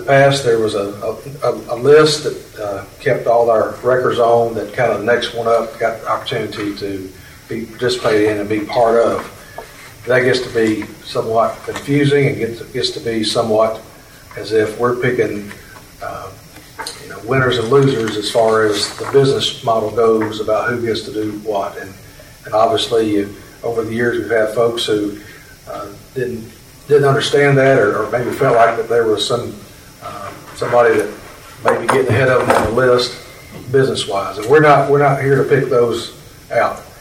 past, there was a list that kept all our records on. That kind of the next one up got the opportunity to be participated in and be part of. That gets to be somewhat confusing and gets to be somewhat as if we're picking winners and losers as far as the business model goes about who gets to do what. And obviously, over the years, we've had folks who didn't understand that, or maybe felt like that there was somebody that may be getting ahead of them on the list business-wise. And we're not here to pick those out.